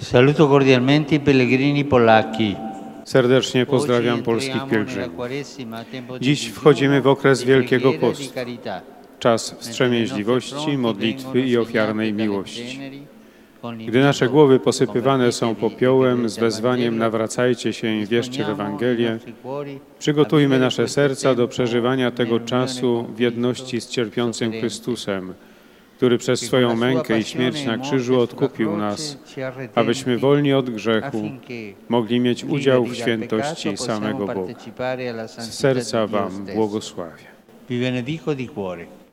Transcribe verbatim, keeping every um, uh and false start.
Saluto cordialmente i pellegrini polacchi. Serdecznie pozdrawiam polskich pielgrzymów. Dziś wchodzimy w okres Wielkiego Postu, czas wstrzemięźliwości, modlitwy i ofiarnej miłości. Gdy nasze głowy posypywane są popiołem z wezwaniem nawracajcie się i wierzcie w Ewangelię, przygotujmy nasze serca do przeżywania tego czasu w jedności z cierpiącym Chrystusem, który przez swoją mękę i śmierć na krzyżu odkupił nas, abyśmy wolni od grzechu mogli mieć udział w świętości samego Boga. Z serca Wam błogosławię. Vi benedico di cuore.